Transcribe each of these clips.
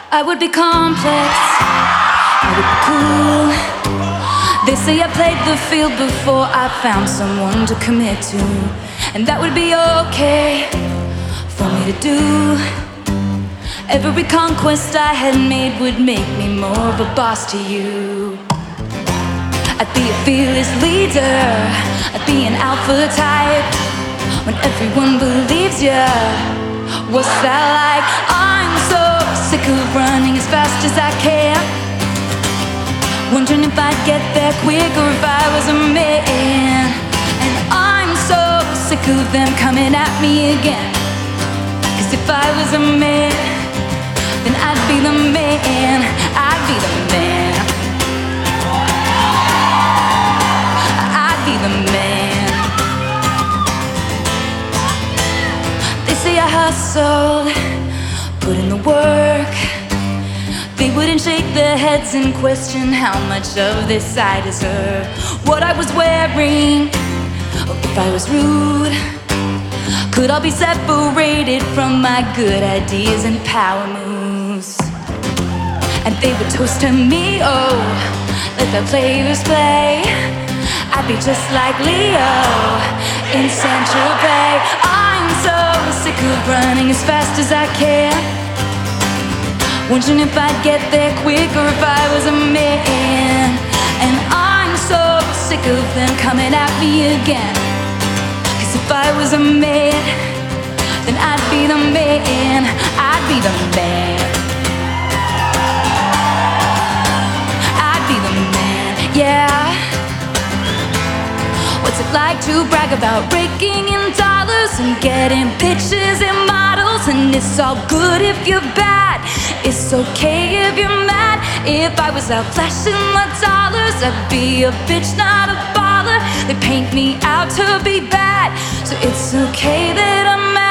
I would be complex, I would be cool. They say I played the field before I found someone to commit to, and that would be okay for me to do. Every conquest I had made would make me more of a boss to you. I'd be a fearless leader, I'd be an alpha type. When everyone believes ya, what's that like? I'm so sick of running as fast as I can, wondering if I'd get there quicker if I was a man. And I'm so sick of them coming at me again, 'cause if I was a man, then I'd be the man, I'd be the man, I'd be the man. They say I hustled, put in the work. They wouldn't shake their heads and question how much of this I deserve. What I was wearing, or if I was rude, could all be separated from my good ideas and power moves. And they would toast to me, oh, let the players play. I'd be just like Leo in Saint-Tropez. I'm so sick of running as fast as I can, wondering if I'd get there quicker if I was a man. And I'm so sick of them coming at me again, 'cause if I was a man, then I'd be the man, I'd be the man, I'd be the man, yeah. What's it like to brag about raking in dollars and getting pictures and models? And it's all good if you're bad, it's okay if you're mad. If I was out flashing my dollars, I'd be a bitch, not a baller. They paint me out to be bad, so it's okay that I'm mad.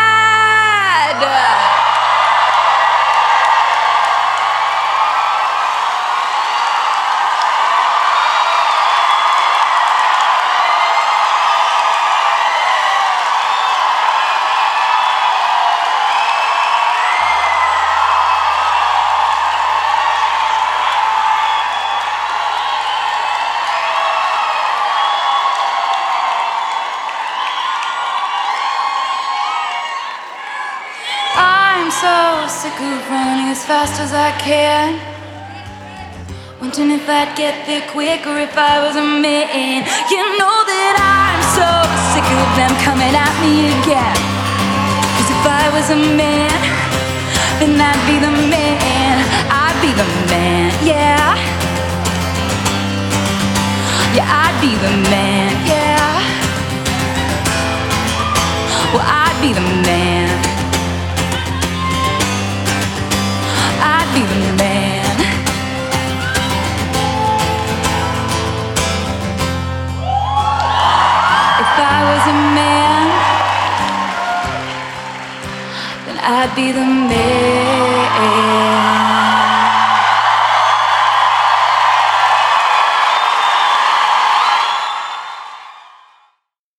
So sick of running as fast as I can, wondering if I'd get there quicker if I was a man. You know that I'm so sick of them coming at me again, 'cause if I was a man, then I'd be the man, I'd be the man, yeah. Yeah, I'd be the man, yeah. Well, I'd be the man, I'd be the man. If I was a man, then I'd be the man.